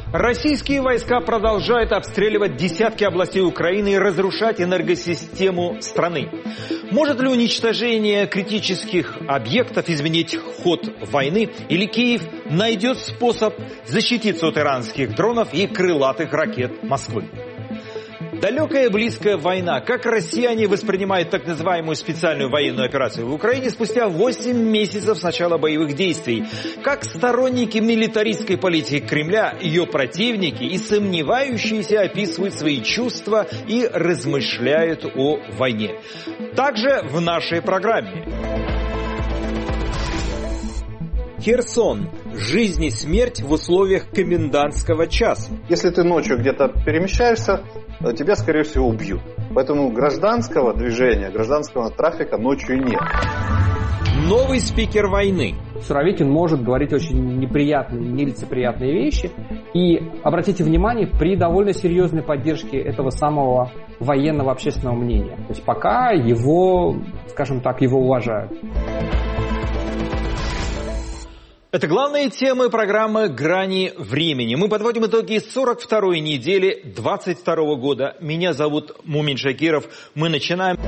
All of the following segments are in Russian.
Российские войска продолжают обстреливать десятки областей Украины и разрушать энергосистему страны. Может ли уничтожение критических объектов изменить ход войны? Или Киев найдет способ защититься от иранских дронов и крылатых ракет Москвы? Далекая и близкая война. Как россияне воспринимают так называемую специальную военную операцию в Украине спустя 8 месяцев с начала боевых действий? Как сторонники милитаристской политики Кремля, ее противники и сомневающиеся описывают свои чувства и размышляют о войне? Также в нашей программе. Херсон. Жизнь и смерть в условиях комендантского часа. Если ты ночью где-то перемещаешься, тебя, скорее всего, убьют. Поэтому гражданского движения, гражданского трафика ночью нет. Новый спикер войны. Суровикин может говорить очень неприятные, нелицеприятные вещи. И обратите внимание, при довольно серьезной поддержке этого самого военного общественного мнения. То есть пока его, скажем так, его уважают. Это главные темы программы «Грани времени». Мы подводим итоги 42-й недели 22 года. Меня зовут Мумин Шакиров. Мы начинаем.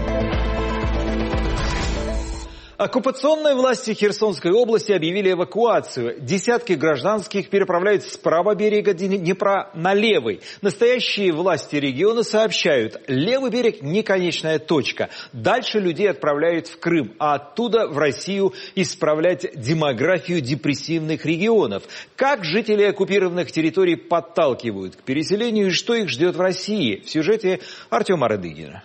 Оккупационные власти Херсонской области объявили эвакуацию. Десятки гражданских переправляют с правого берега Днепра на левый. Настоящие власти региона сообщают, левый берег не конечная точка. Дальше людей отправляют в Крым, а оттуда в Россию исправлять демографию депрессивных регионов. Как жители оккупированных территорий подталкивают к переселению и что их ждет в России? В сюжете Артема Радыгина.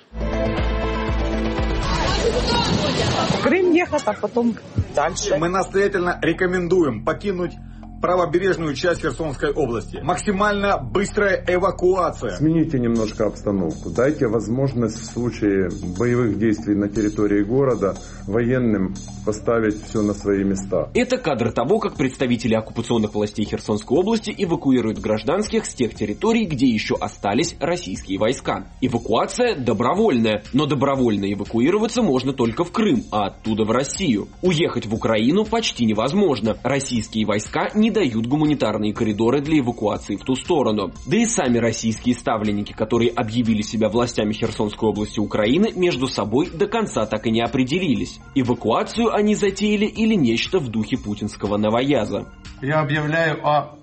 Крым ехать, а потом дальше. Мы настоятельно рекомендуем покинуть правобережную часть Херсонской области. Максимально быстрая эвакуация. Смените немножко обстановку. Дайте возможность в случае боевых действий на территории города военным поставить все на свои места. Это кадры того, как представители оккупационных властей Херсонской области эвакуируют гражданских с тех территорий, где еще остались российские войска. Эвакуация добровольная, но добровольно эвакуироваться можно только в Крым, а оттуда в Россию. Уехать в Украину почти невозможно. Российские войска не дают гуманитарные коридоры для эвакуации в ту сторону. Да и сами российские ставленники, которые объявили себя властями Херсонской области Украины, между собой до конца так и не определились. Эвакуацию они затеяли или нечто в духе путинского новояза. Я объявляю о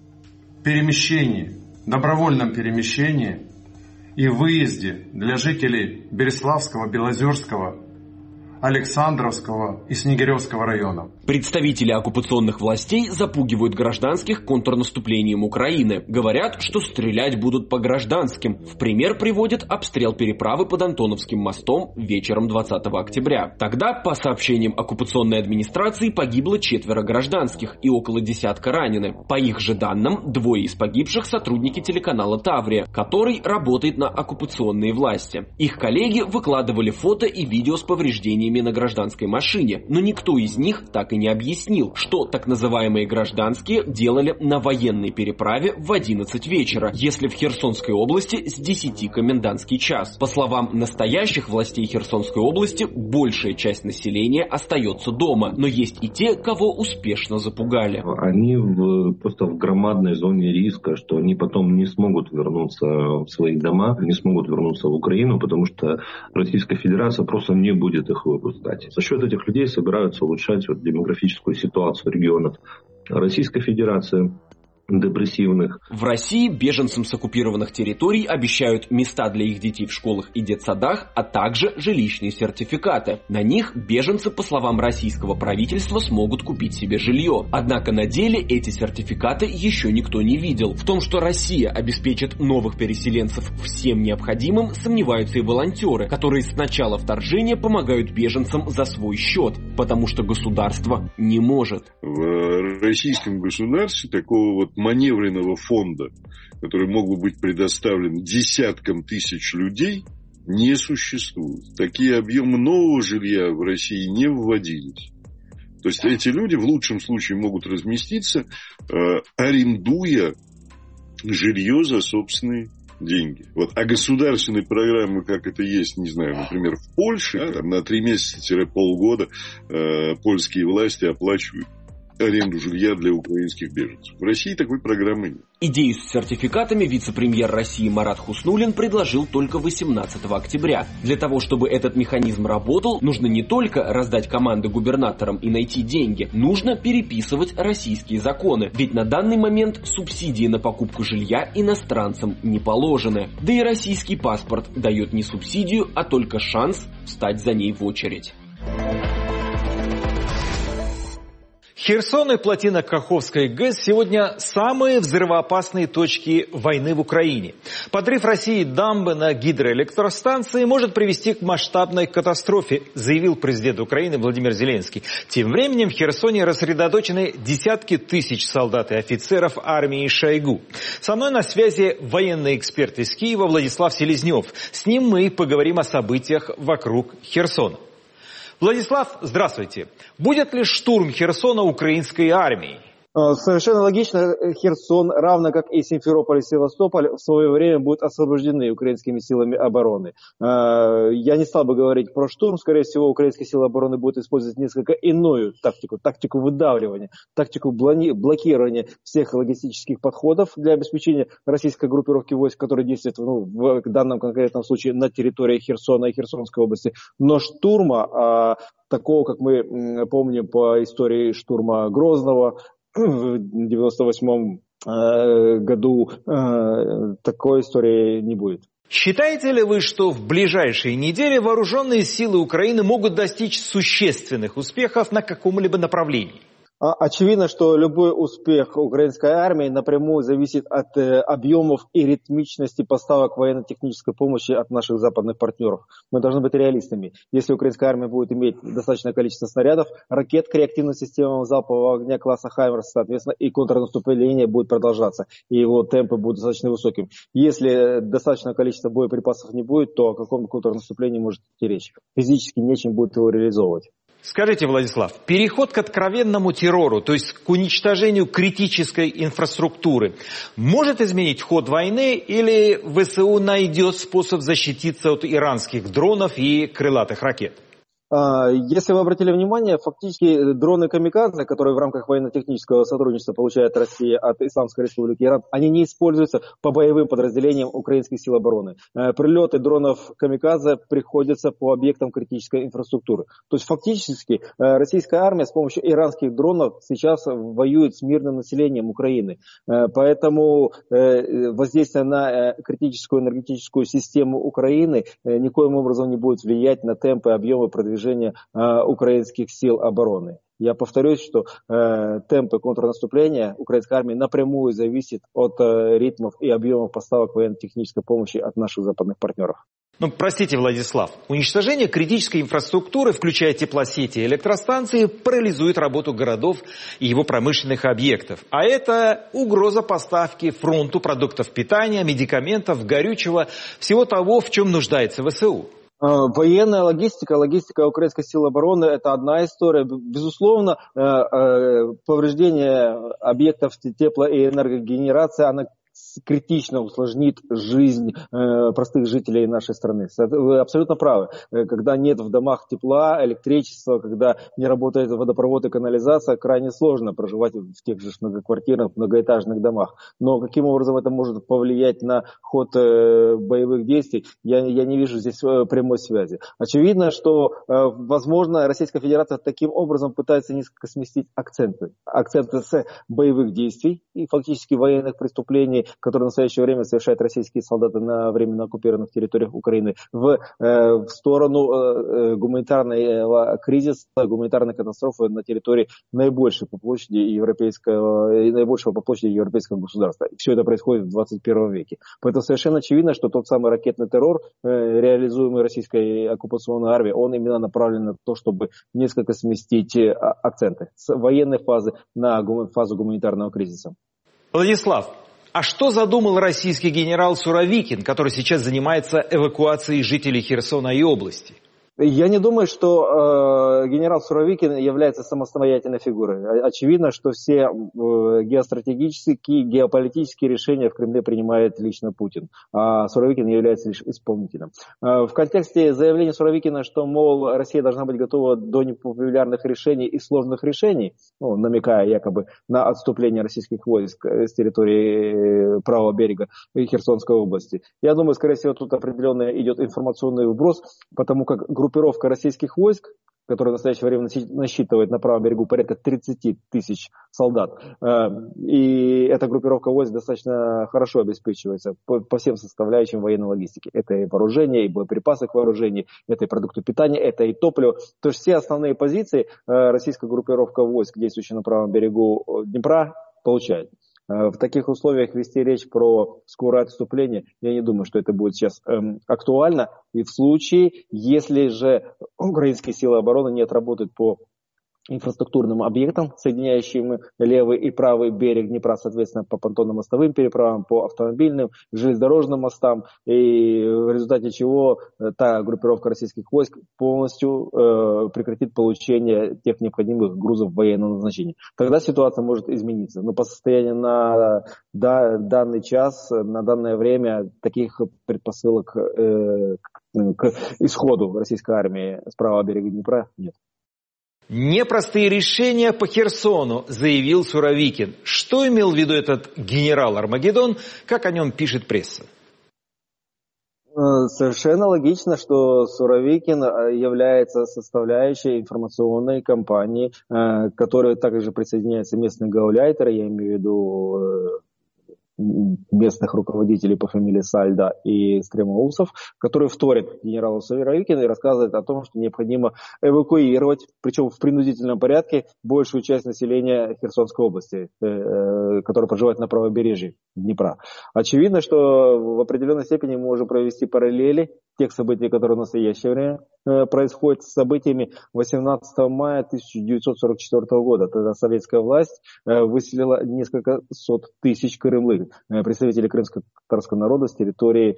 перемещении, добровольном перемещении и выезде для жителей Береславского, Белозерского, Александровского и Снегиревского районов. Представители оккупационных властей запугивают гражданских контрнаступлением Украины. Говорят, что стрелять будут по гражданским. В пример приводят обстрел переправы под Антоновским мостом вечером 20 октября. Тогда, по сообщениям оккупационной администрации, погибло 4 гражданских и около десятка ранены. По их же данным, 2 из погибших сотрудники телеканала «Таврия», который работает на оккупационные власти. Их коллеги выкладывали фото и видео с повреждениями на гражданской машине, но никто из них так и не объяснил, что так называемые гражданские делали на военной переправе в 11 вечера, если в Херсонской области с 10 комендантский час. По словам настоящих властей Херсонской области, большая часть населения остается дома, но есть и те, кого успешно запугали. Они просто в громадной зоне риска, что они потом не смогут вернуться в свои дома, не смогут вернуться в Украину, потому что Российская Федерация просто не будет их выпускать. За счет этих людей собираются улучшать демографическую ситуацию регионов Российской Федерации, депрессивных. В России беженцам с оккупированных территорий обещают места для их детей в школах и детсадах, а также жилищные сертификаты. На них беженцы, по словам российского правительства, смогут купить себе жилье. Однако на деле эти сертификаты еще никто не видел. В том, что Россия обеспечит новых переселенцев всем необходимым, сомневаются и волонтеры, которые с начала вторжения помогают беженцам за свой счет, потому что государство не может. В российском государстве такого маневренного фонда, который мог бы быть предоставлен десяткам тысяч людей, не существует. Такие объемы нового жилья в России не вводились. То есть эти люди в лучшем случае могут разместиться, арендуя жилье за собственные деньги. А государственные программы, как это есть, не знаю, например, в Польше, на 3 месяца-полгода польские власти оплачивают аренду жилья для украинских беженцев. В России такой программы нет. Идею с сертификатами вице-премьер России Марат Хуснуллин предложил только 18 октября. Для того, чтобы этот механизм работал, нужно не только раздать команды губернаторам и найти деньги, нужно переписывать российские законы. Ведь на данный момент субсидии на покупку жилья иностранцам не положены. Да и российский паспорт дает не субсидию, а только шанс встать за ней в очередь. Херсон и плотина Каховской ГЭС сегодня самые взрывоопасные точки войны в Украине. Подрыв России дамбы на гидроэлектростанции может привести к масштабной катастрофе, заявил президент Украины Владимир Зеленский. Тем временем в Херсоне рассредоточены десятки тысяч солдат и офицеров армии Шойгу. Со мной на связи военный эксперт из Киева Владислав Селезнев. С ним мы поговорим о событиях вокруг Херсона. Владислав, здравствуйте. Будет ли штурм Херсона украинской армией? Совершенно логично. Херсон, равно как и Симферополь и Севастополь, в свое время будут освобождены украинскими силами обороны. Я не стал бы говорить про штурм. Скорее всего, украинские силы обороны будут использовать несколько иную тактику выдавливания, тактику блокирования всех логистических подходов для обеспечения российской группировки войск, которые действуют в данном конкретном случае на территории Херсона и Херсонской области. Но штурма, такого, как мы помним по истории штурма Грозного, в 98 году такой истории не будет. Считаете ли вы, что в ближайшие недели вооруженные силы Украины могут достичь существенных успехов на каком-либо направлении? Очевидно, что любой успех украинской армии напрямую зависит от объемов и ритмичности поставок военно-технической помощи от наших западных партнеров. Мы должны быть реалистами. Если украинская армия будет иметь достаточное количество снарядов, ракет к реактивным системам залпового огня класса «Хаймерс», соответственно, и контрнаступление будет продолжаться, и его темпы будут достаточно высокими. Если достаточное количество боеприпасов не будет, то о каком контрнаступлении может идти речь? Физически нечем будет его реализовывать. Скажите, Владислав, переход к откровенному террору, то есть к уничтожению критической инфраструктуры, может изменить ход войны или ВСУ найдет способ защититься от иранских дронов и крылатых ракет? Если вы обратили внимание, фактически дроны «Камикадзе», которые в рамках военно-технического сотрудничества получает Россия от Исламской Республики Иран, они не используются по боевым подразделениям украинских сил обороны. Прилеты дронов «Камикадзе» приходятся по объектам критической инфраструктуры. То есть фактически российская армия с помощью иранских дронов сейчас воюет с мирным населением Украины. Поэтому воздействие на критическую энергетическую систему Украины никоим образом не будет влиять на темпы и объемы продвижения украинских сил обороны. Я повторюсь, что темпы контрнаступления украинской армии напрямую зависят от ритмов и объемов поставок военно-технической помощи от наших западных партнеров. Простите, Владислав, уничтожение критической инфраструктуры, включая теплосети и электростанции, парализует работу городов и его промышленных объектов. А это угроза поставки фронту продуктов питания, медикаментов, горючего, всего того, в чем нуждается ВСУ. Военная логистика украинской силы обороны – это одна история. Безусловно, повреждение объектов тепло- и энергогенерации, она критично усложнит жизнь простых жителей нашей страны. Вы абсолютно правы. Когда нет в домах тепла, электричества, когда не работает водопровод и канализация, крайне сложно проживать в тех же многоквартирных, многоэтажных домах. Но каким образом это может повлиять на ход боевых действий, я не вижу здесь прямой связи. Очевидно, что, возможно, Российская Федерация таким образом пытается несколько сместить акценты с боевых действий и фактически военных преступлений, которые в настоящее время совершают российские солдаты на временно оккупированных территориях Украины, в сторону гуманитарного кризиса, гуманитарной катастрофы на территории наибольшего по площади европейского государства. Все это происходит в 21 веке. Поэтому совершенно очевидно, что тот самый ракетный террор, реализуемый российской оккупационной армией, он именно направлен на то, чтобы несколько сместить акценты с военной фазы на фазу гуманитарного кризиса. Владислав, а что задумал российский генерал Суровикин, который сейчас занимается эвакуацией жителей Херсона и области? Я не думаю, что генерал Суровикин является самостоятельной фигурой. Очевидно, что все геостратегические, геополитические решения в Кремле принимает лично Путин, а Суровикин является лишь исполнителем. В контексте заявления Суровикина, что, мол, Россия должна быть готова до непопулярных решений и сложных решений, ну, намекая якобы на отступление российских войск с территории правого берега Херсонской области, я думаю, скорее всего, тут определенно идет информационный вброс, потому как группировка российских войск, которая в настоящее время насчитывает на правом берегу порядка 30 тысяч солдат, и эта группировка войск достаточно хорошо обеспечивается по всем составляющим военной логистики. Это и вооружение, и боеприпасы к вооружению, это и продукты питания, это и топливо. То есть все основные позиции российская группировка войск, действующая на правом берегу Днепра, получает. В таких условиях вести речь про скорое отступление, я не думаю, что это будет сейчас актуально. И в случае, если же украинские силы обороны не отработают по инфраструктурным объектам, соединяющим левый и правый берег Днепра, соответственно, по понтонно-мостовым переправам, по автомобильным, железнодорожным мостам, и в результате чего та группировка российских войск полностью прекратит получение тех необходимых грузов военного назначения. Тогда ситуация может измениться. Но по состоянию на данный час, на данное время, таких предпосылок к исходу российской армии с правого берега Днепра нет. Непростые решения по Херсону, заявил Суровикин. Что имел в виду этот генерал Армагеддон, как о нем пишет пресса? Совершенно логично, что Суровикин является составляющей информационной кампании, к которой также присоединяются местные гауляйтеры, я имею в виду местных руководителей по фамилии Сальда и Стремоусов, которые вторят генералу Суровикину и рассказывают о том, что необходимо эвакуировать, причем в принудительном порядке, большую часть населения Херсонской области, которая проживает на правобережье Днепра. Очевидно, что в определенной степени мы можем провести параллели тех событий, которые в настоящее время происходят с событиями 18 мая 1944 года. Тогда советская власть выселила несколько сот тысяч крымлык, представителей крымско-татарского народа с территории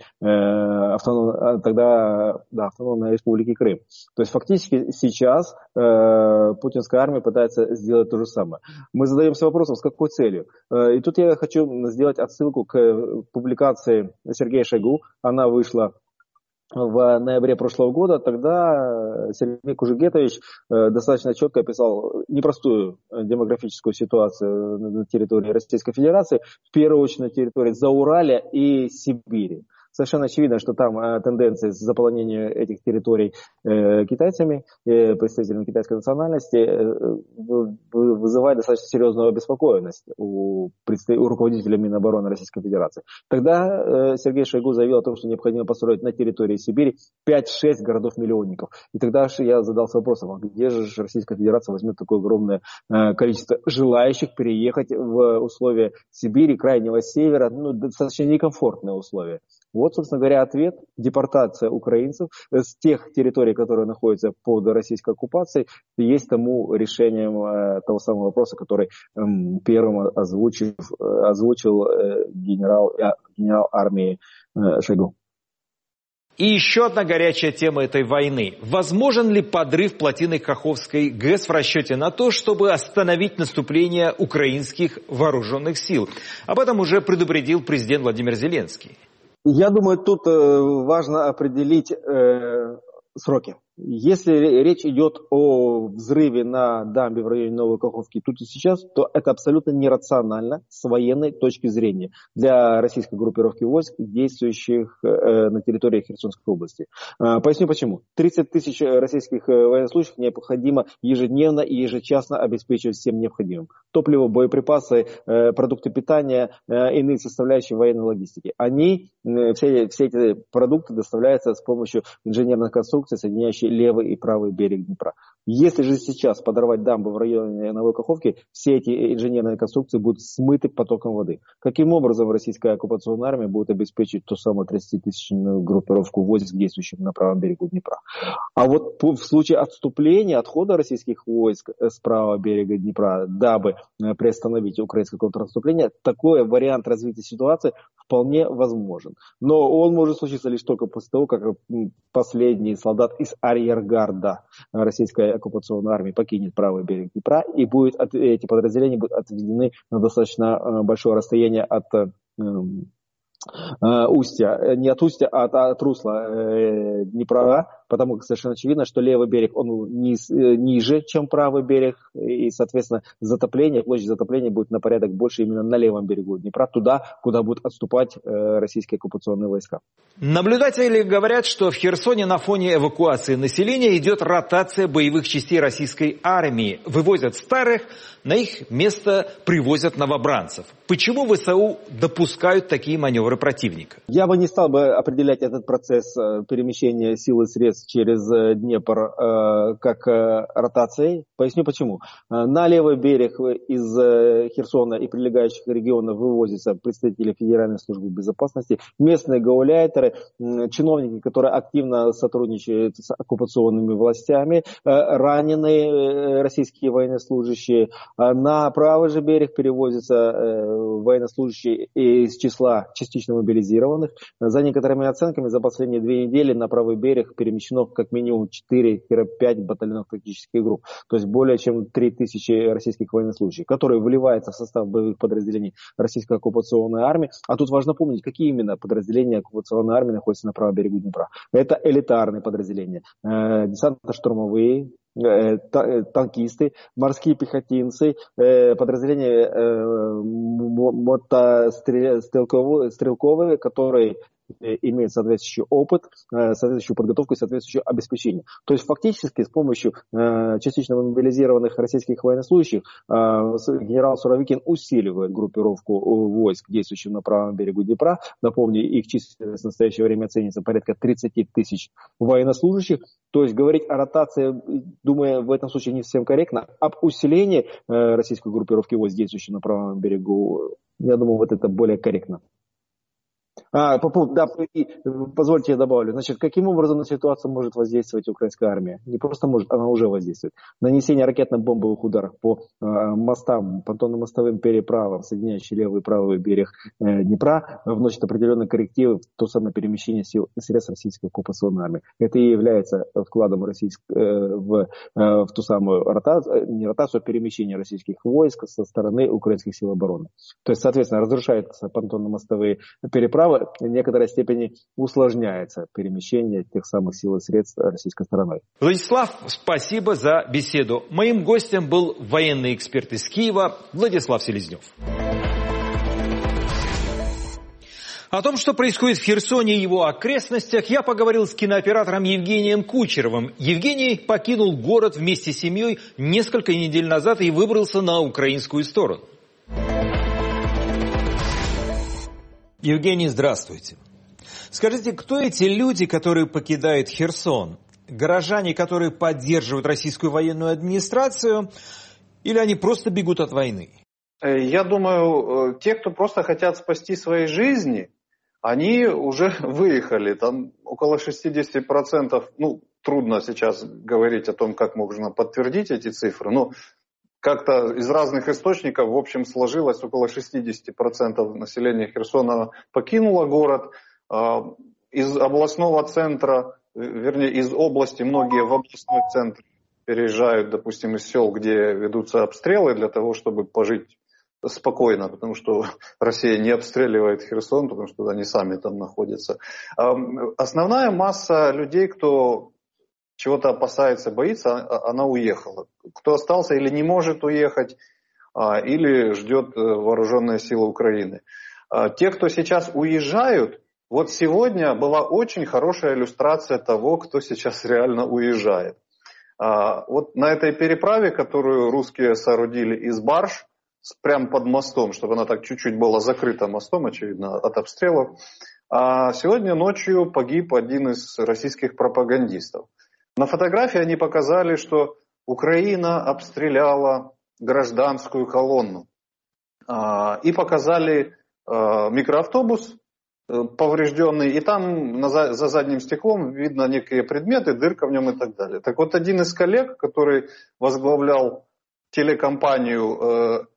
автономной республики Крым. То есть фактически сейчас путинская армия пытается сделать то же самое. Мы задаемся вопросом, с какой целью. И тут я хочу сделать отсылку к публикации Сергея Шойгу. Она вышла в ноябре прошлого года. Тогда Сергей Кужугетович достаточно четко описал непростую демографическую ситуацию на территории Российской Федерации, в первую очередь на территории Зауралья и Сибири. Совершенно очевидно, что там тенденции к заполонению этих территорий китайцами, представителями китайской национальности, вызывает достаточно серьезную обеспокоенность у руководителя Минобороны Российской Федерации. Тогда Сергей Шойгу заявил о том, что необходимо построить на территории Сибири 5-6 городов-миллионников. И тогда я задался вопросом, а где же Российская Федерация возьмет такое огромное количество желающих переехать в условия Сибири, Крайнего Севера, достаточно некомфортные условия. Вот, собственно говоря, ответ. Депортация украинцев с тех территорий, которые находятся под российской оккупацией, есть тому решением того самого вопроса, который первым озвучил генерал армии Шойгу. И еще одна горячая тема этой войны. Возможен ли подрыв плотины Каховской ГЭС в расчете на то, чтобы остановить наступление украинских вооруженных сил? Об этом уже предупредил президент Владимир Зеленский. Я думаю, тут важно определить сроки. Если речь идет о взрыве на дамбе в районе Новой Каховки тут и сейчас, то это абсолютно нерационально с военной точки зрения для российской группировки войск, действующих на территории Херсонской области. Поясню почему. 30 тысяч российских военнослужащих необходимо ежедневно и ежечасно обеспечивать всем необходимым. Топливо, боеприпасы, продукты питания, иные составляющие военной логистики. Все эти продукты доставляются с помощью инженерных конструкций, соединяющих левый и правый берег Днепра. Если же сейчас подорвать дамбы в районе Новой Каховки, все эти инженерные конструкции будут смыты потоком воды. Каким образом российская оккупационная армия будет обеспечить ту самую 30-тысячную группировку войск, действующих на правом берегу Днепра? А вот в случае отступления, отхода российских войск с правого берега Днепра, дабы приостановить украинское контрнаступление, такой вариант развития ситуации вполне возможен. Но он может случиться лишь только после того, как последний солдат из арьергарда российской оккупационной армии покинет правый берег Днепра, и эти подразделения будут отведены на достаточно большое расстояние от устья, не от устья, а от русла Днепра, потому как совершенно очевидно, что левый берег, он ниже, чем правый берег, и, соответственно, площадь затопления будет на порядок больше именно на левом берегу Днепра, туда, куда будут отступать российские оккупационные войска. Наблюдатели говорят, что в Херсоне на фоне эвакуации населения идет ротация боевых частей российской армии. Вывозят старых, на их место привозят новобранцев. Почему ВСУ допускают такие маневры противника? Я бы не стал бы определять этот процесс перемещения сил и средств через Днепр как ротацией. Поясню почему. На левый берег из Херсона и прилегающих регионов вывозятся представители Федеральной службы безопасности, местные гауляйтеры, чиновники, которые активно сотрудничают с оккупационными властями, раненые российские военнослужащие. На правый же берег перевозятся военнослужащие из числа частично мобилизированных. За некоторыми оценками, за последние 2 недели на правый берег перемещено как минимум 4-5 батальонов тактических групп. То есть более чем 3000 российских военнослужащих, которые вливаются в состав боевых подразделений российской оккупационной армии. А тут важно помнить, какие именно подразделения оккупационной армии находятся на правом берегу Днепра. Это элитарные подразделения, десантно-штурмовые, танкисты, морские пехотинцы, подразделения мотострелковые, которые имеют соответствующий опыт, соответствующую подготовку и соответствующее обеспечение. То есть фактически с помощью частично мобилизированных российских военнослужащих генерал Суровикин усиливает группировку войск, действующих на правом берегу Днепра. Напомню, их численность в настоящее время оценивается порядка 30 тысяч военнослужащих. То есть говорить о ротации, думаю, в этом случае не совсем корректно. Об усилении российской группировки войск, действующей на правом берегу, я думаю, вот это более корректно. Позвольте я добавлю. Значит, каким образом на ситуацию может воздействовать украинская армия? Не просто может, она уже воздействует. Нанесение ракетно-бомбовых ударов по мостам, понтонно-мостовым переправам, соединяющим левый и правый берег Днепра, вносит определенные коррективы в то самое перемещение сил и средств российской оккупационной армии. Это и является вкладом в ту самую ротацию, не ротацию, а перемещение российских войск со стороны украинских сил обороны. То есть, соответственно, разрушаются понтонно-мостовые переправы, в некоторой степени усложняется перемещение тех самых сил и средств российской стороной. Владислав, спасибо за беседу. Моим гостем был военный эксперт из Киева Владислав Селезнев. О том, что происходит в Херсоне и его окрестностях, я поговорил с кинооператором Евгением Кучеровым. Евгений покинул город вместе с семьей несколько недель назад и выбрался на украинскую сторону. Евгений, здравствуйте. Скажите, кто эти люди, которые покидают Херсон? Горожане, которые поддерживают российскую военную администрацию, или они просто бегут от войны? Я думаю, те, кто просто хотят спасти свои жизни, они уже выехали. Там около 60%, трудно сейчас говорить о том, как можно подтвердить эти цифры, но как-то из разных источников, в общем, сложилось, около 60% населения Херсона покинуло город. Из областного центра, вернее, из области многие в областной центр переезжают, допустим, из сел, где ведутся обстрелы, для того, чтобы пожить спокойно, потому что Россия не обстреливает Херсон, потому что они сами там находятся. Основная масса людей, кто чего-то опасается, боится, она уехала. Кто остался или не может уехать, или ждет вооруженные силы Украины. Те, кто сейчас уезжают, вот сегодня была очень хорошая иллюстрация того, кто сейчас реально уезжает. Вот на этой переправе, которую русские соорудили из барж, прямо под мостом, чтобы она так чуть-чуть была закрыта мостом, очевидно, от обстрелов, сегодня ночью погиб один из российских пропагандистов. На фотографии они показали, что Украина обстреляла гражданскую колонну. И показали микроавтобус поврежденный, и там за задним стеклом видно некие предметы, дырка в нем и так далее. Так вот, один из коллег, который возглавлял телекомпанию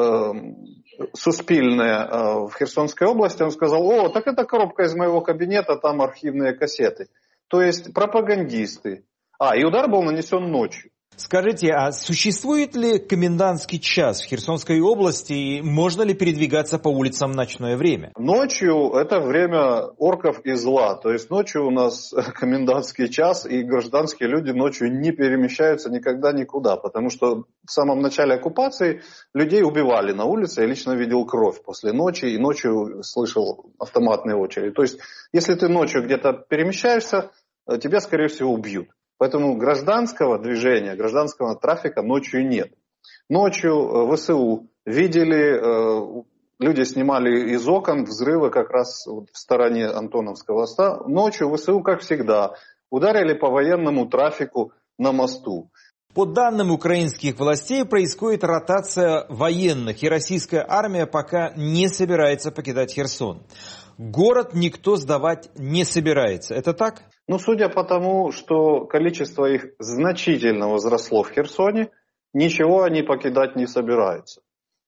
«Суспильная» в Херсонской области, он сказал: так это коробка из моего кабинета, там архивные кассеты. То есть пропагандисты. И удар был нанесен ночью. Скажите, а существует ли комендантский час в Херсонской области и можно ли передвигаться по улицам в ночное время? Ночью это время орков и зла. То есть ночью у нас комендантский час, и гражданские люди ночью не перемещаются никогда никуда. Потому что в самом начале оккупации людей убивали на улице. Я лично видел кровь после ночи, и ночью слышал автоматные очереди. То есть если ты ночью где-то перемещаешься, тебя, скорее всего, убьют. Поэтому гражданского движения, гражданского трафика ночью нет. Ночью ВСУ видели, люди снимали из окон взрывы как раз в стороне Антоновского моста. Ночью ВСУ, как всегда, ударили по военному трафику на мосту. По данным украинских властей, происходит ротация военных, и российская армия пока не собирается покидать Херсон. Город никто сдавать не собирается. Это так? Судя по тому, что количество их значительно возросло в Херсоне, ничего они покидать не собираются.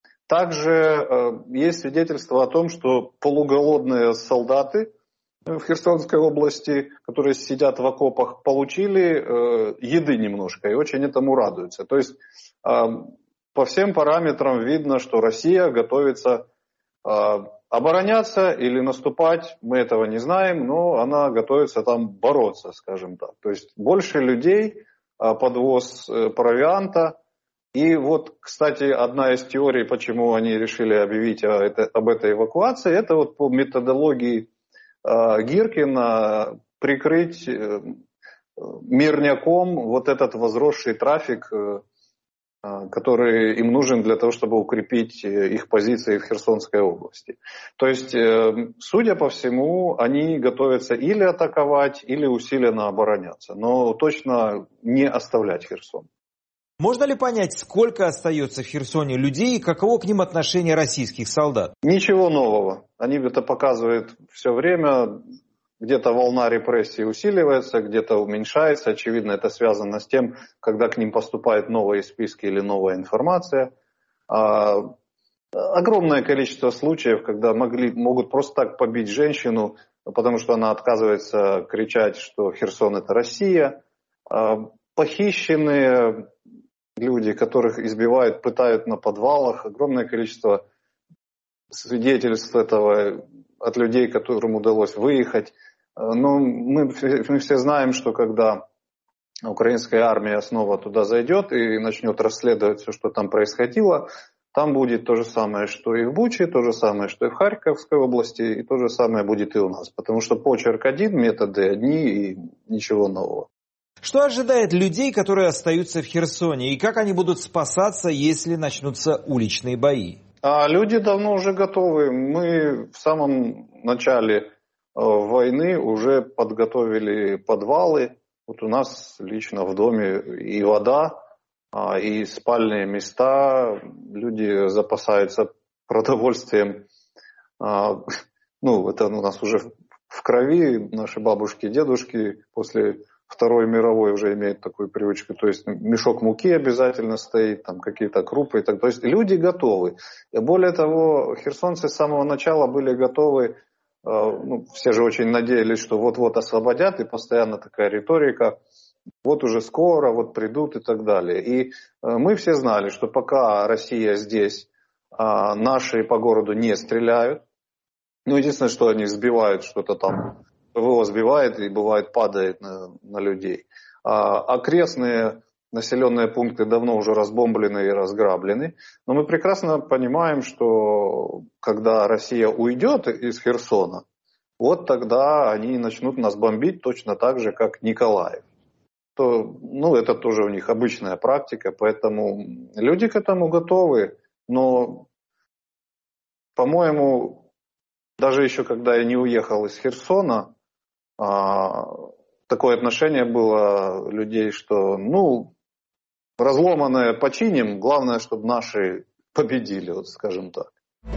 Также есть свидетельство о том, что полуголодные солдаты в Херсонской области, которые сидят в окопах, получили еды немножко и очень этому радуются. То есть по всем параметрам видно, что Россия готовится обороняться или наступать, мы этого не знаем, но она готовится там бороться, скажем так. То есть больше людей, подвоз провианта. И вот, кстати, одна из теорий, почему они решили объявить об этой эвакуации, это вот по методологии Гиркина прикрыть мирняком вот этот возросший трафик, который им нужен для того, чтобы укрепить их позиции в Херсонской области. То есть, судя по всему, они готовятся или атаковать, или усиленно обороняться, но точно не оставлять Херсон. Можно ли понять, сколько остается в Херсоне людей и каково к ним отношение российских солдат? Ничего нового. Они это показывают все время. Где-то волна репрессий усиливается, где-то уменьшается. Очевидно, это связано с тем, когда к ним поступают новые списки или новая информация. Огромное количество случаев, когда могут просто так побить женщину, потому что она отказывается кричать, что Херсон – это Россия. Похищенные люди, которых избивают, пытают на подвалах. Огромное количество свидетельств этого от людей, которым удалось выехать. Но мы все знаем, что когда украинская армия снова туда зайдет и начнет расследовать все, что там происходило, там будет то же самое, что и в Буче, то же самое, что и в Харьковской области, и то же самое будет и у нас. Потому что почерк один, методы одни и ничего нового. Что ожидает людей, которые остаются в Херсоне, и как они будут спасаться, если начнутся уличные бои? Люди давно уже готовы. Мы в самом начале войны уже подготовили подвалы. Вот у нас лично в доме и вода, и спальные места. Люди запасаются продовольствием. Это у нас уже в крови. Наши бабушки, дедушки после Второй мировой уже имеют такую привычку. То есть мешок муки обязательно стоит, там какие-то крупы. То есть люди готовы. И более того, херсонцы с самого начала были готовы. Все же очень надеялись, что вот-вот освободят, и постоянно такая риторика, вот уже скоро, вот придут и так далее. И мы все знали, что пока Россия здесь, наши по городу не стреляют. Единственное, что они сбивают что-то там, ПВО сбивает и бывает падает на людей. Окрестные населенные пункты давно уже разбомблены и разграблены. Но мы прекрасно понимаем, что когда Россия уйдет из Херсона, вот тогда они начнут нас бомбить точно так же, как Николаев. Это тоже у них обычная практика, поэтому люди к этому готовы. Но, по-моему, даже еще когда я не уехал из Херсона, такое отношение было людей, что Разломанное починим, главное, чтобы наши победили, вот скажем так.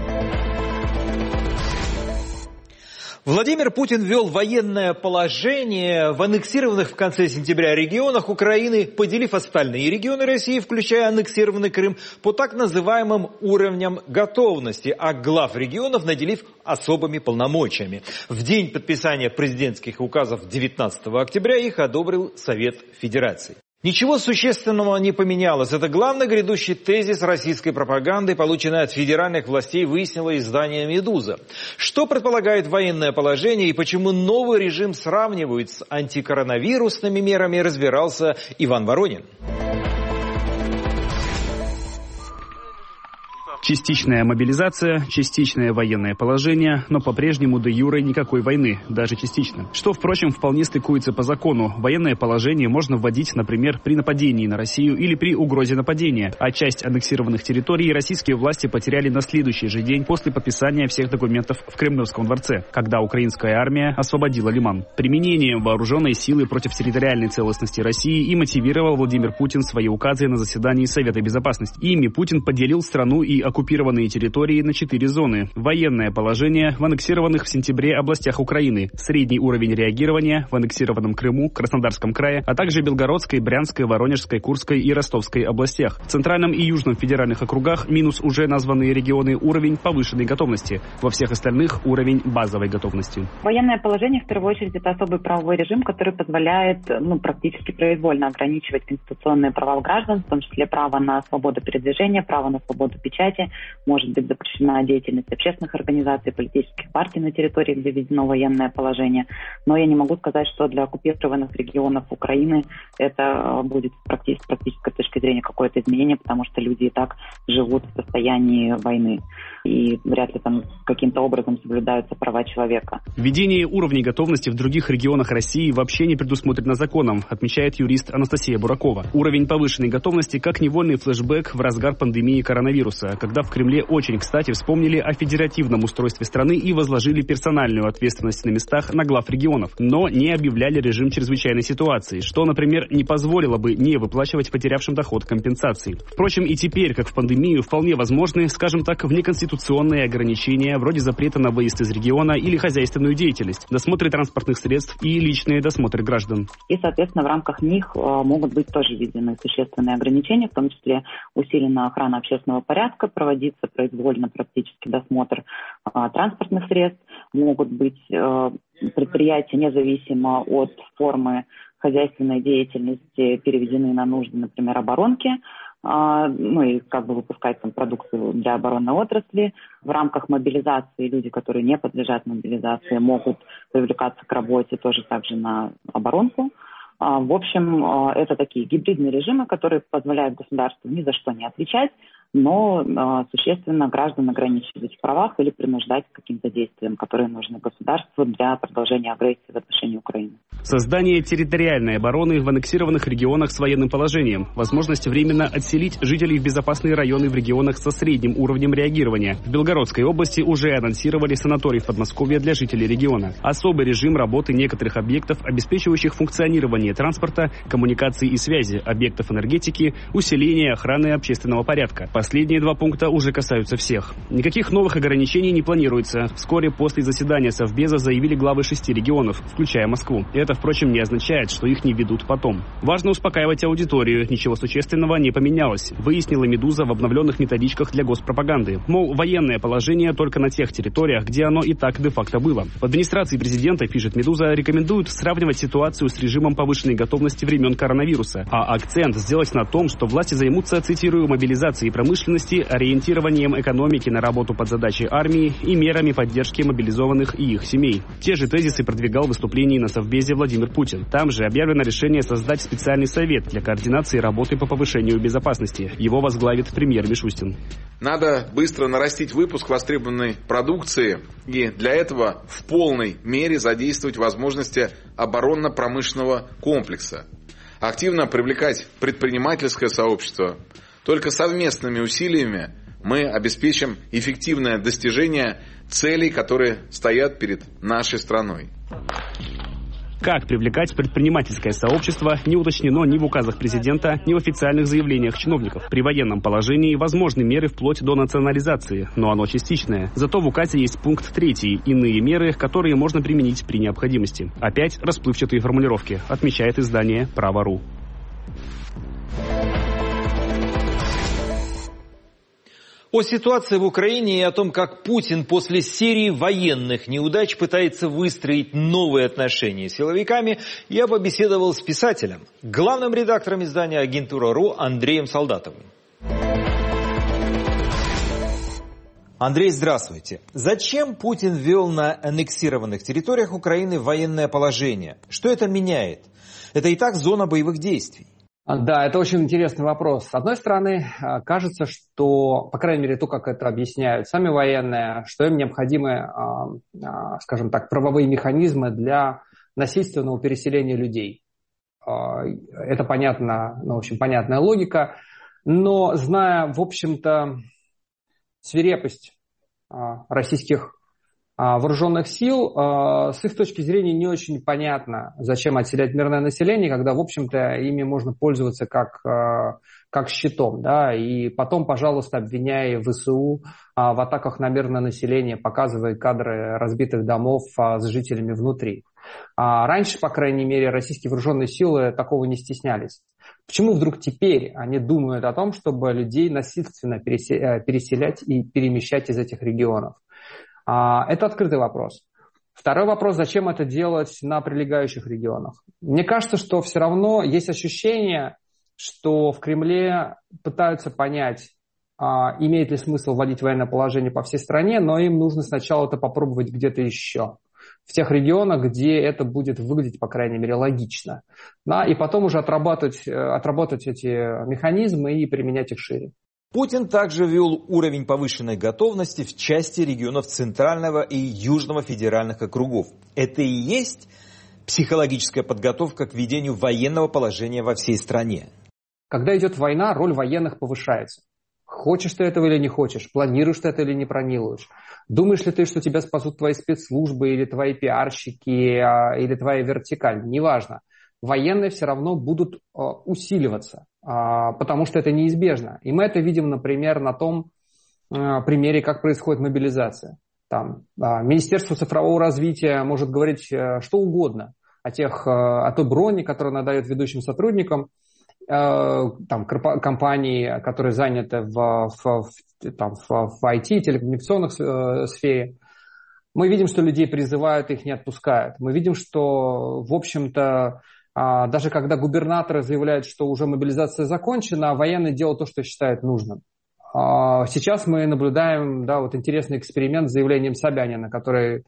Владимир Путин ввел военное положение в аннексированных в конце сентября регионах Украины, поделив остальные регионы России, включая аннексированный Крым, по так называемым уровням готовности, а глав регионов наделив особыми полномочиями. В день подписания президентских указов 19 октября их одобрил Совет Федерации. Ничего существенного не поменялось. Это главный грядущий тезис российской пропаганды, полученный от федеральных властей, выяснило издание «Медуза». Что предполагает военное положение и почему новый режим сравнивают с антикоронавирусными мерами, разбирался Иван Воронин. Частичная мобилизация, частичное военное положение, но по-прежнему де юре никакой войны, даже частично. Что, впрочем, вполне стыкуется по закону. Военное положение можно вводить, например, при нападении на Россию или при угрозе нападения, а часть аннексированных территорий российские власти потеряли на следующий же день после подписания всех документов в Кремлевском дворце, когда украинская армия освободила Лиман. Применением вооруженной силы против территориальной целостности России и мотивировал Владимир Путин свои указы на заседании Совета Безопасности. Ими Путин поделил страну и оккупированные территории на 4 зоны. Военное положение в аннексированных в сентябре областях Украины. Средний уровень реагирования в аннексированном Крыму, Краснодарском крае, а также Белгородской, Брянской, Воронежской, Курской и Ростовской областях. В Центральном и Южном федеральных округах минус уже названные регионы уровень повышенной готовности. Во всех остальных уровень базовой готовности. Военное положение, в первую очередь, это особый правовой режим, который позволяет практически произвольно ограничивать конституционные права граждан, в том числе право на свободу передвижения, право на свободу печати. Может быть запрещена деятельность общественных организаций, политических партий на территории, где введено военное положение. Но я не могу сказать, что для оккупированных регионов Украины это будет с практической точки зрения какое-то изменение, потому что люди и так живут в состоянии войны. И вряд ли там каким-то образом соблюдаются права человека. Введение уровней готовности в других регионах России вообще не предусмотрено законом, отмечает юрист Анастасия Буракова. Уровень повышенной готовности как невольный флешбэк в разгар пандемии коронавируса, когда в Кремле очень кстати вспомнили о федеративном устройстве страны и возложили персональную ответственность на местах на глав регионов, но не объявляли режим чрезвычайной ситуации, что, например, не позволило бы не выплачивать потерявшим доход компенсации. Впрочем, и теперь, как в пандемию, вполне возможны, скажем так, внеконституционные ограничения, вроде запрета на выезд из региона или хозяйственную деятельность, досмотры транспортных средств и личные досмотры граждан. И, соответственно, в рамках них могут быть тоже введены существенные ограничения, в том числе усиленная охрана общественного порядка, проводиться произвольно практически досмотр транспортных средств, могут быть предприятия независимо от формы хозяйственной деятельности переведены на нужды, например, оборонки, и выпускать там продукцию для оборонной отрасли. В рамках мобилизации люди, которые не подлежат мобилизации, могут привлекаться к работе тоже также на оборонку. В общем, это такие гибридные режимы, которые позволяют государству ни за что не отвечать, но существенно граждан ограничивать в правах или принуждать к каким-то действиям, которые нужны государству для продолжения агрессии в отношении Украины. Создание территориальной обороны в аннексированных регионах с военным положением. Возможность временно отселить жителей в безопасные районы в регионах со средним уровнем реагирования. В Белгородской области уже анонсировали санаторий в Подмосковье для жителей региона. Особый режим работы некоторых объектов, обеспечивающих функционирование транспорта, коммуникации и связи, объектов энергетики, усиление охраны общественного порядка. Последние 2 пункта уже касаются всех. Никаких новых ограничений не планируется. Вскоре после заседания Совбеза заявили главы 6 регионов, включая Москву. Это, впрочем, не означает, что их не ведут потом. Важно успокаивать аудиторию. Ничего существенного не поменялось, выяснила «Медуза» в обновленных методичках для госпропаганды. Мол, военное положение только на тех территориях, где оно и так де-факто было. В администрации президента, пишет «Медуза», рекомендуют сравнивать ситуацию с режимом повышенной готовности времен коронавируса, а акцент сделать на том, что власти займутся, цитирую, мобилизацией промышленности, ориентированием экономики на работу под задачи армии и мерами поддержки мобилизованных и их семей. Те же тезисы продвигал в выступлении на Совбезе Владимир Путин. Там же объявлено решение создать специальный совет для координации работы по повышению безопасности. Его возглавит премьер Мишустин. Надо быстро нарастить выпуск востребованной продукции и для этого в полной мере задействовать возможности оборонно-промышленного комплекса. Активно привлекать предпринимательское сообщество. Только совместными усилиями мы обеспечим эффективное достижение целей, которые стоят перед нашей страной. Как привлекать предпринимательское сообщество, не уточнено ни в указах президента, ни в официальных заявлениях чиновников. При военном положении возможны меры вплоть до национализации, но оно частичное. Зато в указе есть пункт 3, иные меры, которые можно применить при необходимости. Опять расплывчатые формулировки, отмечает издание «Право.ру». О ситуации в Украине и о том, как Путин после серии военных неудач пытается выстроить новые отношения с силовиками, я побеседовал с писателем, главным редактором издания «Агентура.ру» Андреем Солдатовым. Андрей, здравствуйте. Зачем Путин ввел на аннексированных территориях Украины военное положение? Что это меняет? Это и так зона боевых действий. Да, это очень интересный вопрос. С одной стороны, кажется, что, по крайней мере, то, как это объясняют сами военные, что им необходимы, скажем так, правовые механизмы для насильственного переселения людей. Это понятно, в общем, понятная логика, но зная, в общем-то, свирепость российских вооруженных сил, с их точки зрения не очень понятно, зачем отселять мирное население, когда, в общем-то, ими можно пользоваться как щитом, да, и потом, пожалуйста, обвиняя ВСУ в атаках на мирное население, показывая кадры разбитых домов с жителями внутри. Раньше, по крайней мере, российские вооруженные силы такого не стеснялись. Почему вдруг теперь они думают о том, чтобы людей насильственно переселять и перемещать из этих регионов? Это открытый вопрос. Второй вопрос, зачем это делать на прилегающих регионах? Мне кажется, что все равно есть ощущение, что в Кремле пытаются понять, имеет ли смысл вводить военное положение по всей стране, но им нужно сначала это попробовать где-то еще. В тех регионах, где это будет выглядеть, по крайней мере, логично. Да, и потом уже отработать эти механизмы и применять их шире. Путин также ввел уровень повышенной готовности в части регионов Центрального и Южного федеральных округов. Это и есть психологическая подготовка к введению военного положения во всей стране. Когда идет война, роль военных повышается. Хочешь ты этого или не хочешь, планируешь ты это или не планируешь. Думаешь ли ты, что тебя спасут твои спецслужбы или твои пиарщики, или твоя вертикаль, неважно. Военные все равно будут усиливаться, потому что это неизбежно. И мы это видим, например, на том примере, как происходит мобилизация. Там, Министерство цифрового развития может говорить что угодно о той броне, которую она дает ведущим сотрудникам, там, компании, которые заняты в IT, телекоммуникационных сфере. Мы видим, что людей призывают, их не отпускают. Мы видим, что, в общем-то, даже когда губернаторы заявляют, что уже мобилизация закончена, военные делают то, что считают нужным. Сейчас мы наблюдаем интересный эксперимент с заявлением Собянина, который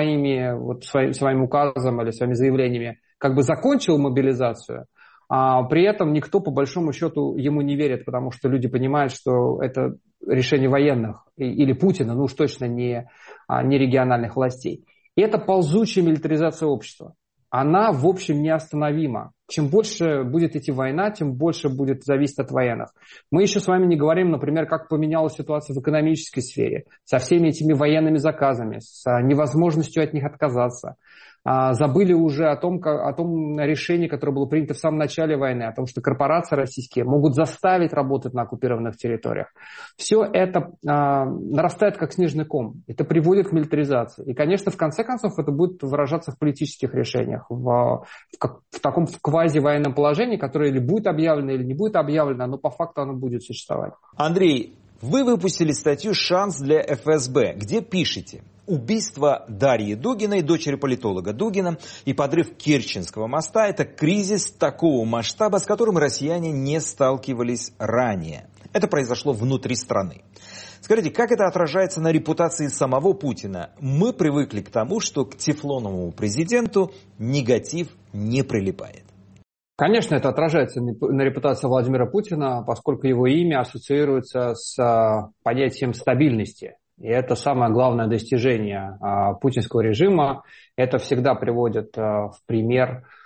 своим указом или своими заявлениями как бы закончил мобилизацию, а при этом никто по большому счету ему не верит, потому что люди понимают, что это решение военных или Путина, ну уж точно не региональных властей. И это ползучая милитаризация общества. Она, в общем, неостановима. Чем больше будет идти война, тем больше будет зависеть от военных. Мы еще с вами не говорим, например, как поменялась ситуация в экономической сфере, со всеми этими военными заказами, с невозможностью от них отказаться. Забыли уже о том решении, которое было принято в самом начале войны, о том, что корпорации российские могут заставить работать на оккупированных территориях. Все это нарастает как снежный ком. Это приводит к милитаризации. И, конечно, в конце концов, это будет выражаться в политических решениях, в таком квазивоенном положении, которое или будет объявлено, или не будет объявлено, но по факту оно будет существовать. Андрей, вы выпустили статью «Шанс для ФСБ», где пишете: убийство Дарьи Дугиной, дочери политолога Дугина, и подрыв Керченского моста – это кризис такого масштаба, с которым россияне не сталкивались ранее. Это произошло внутри страны. Скажите, как это отражается на репутации самого Путина? Мы привыкли к тому, что к тефлоновому президенту негатив не прилипает. Конечно, это отражается на репутации Владимира Путина, поскольку его имя ассоциируется с понятием стабильности. И это самое главное достижение путинского режима. Это всегда приводит в пример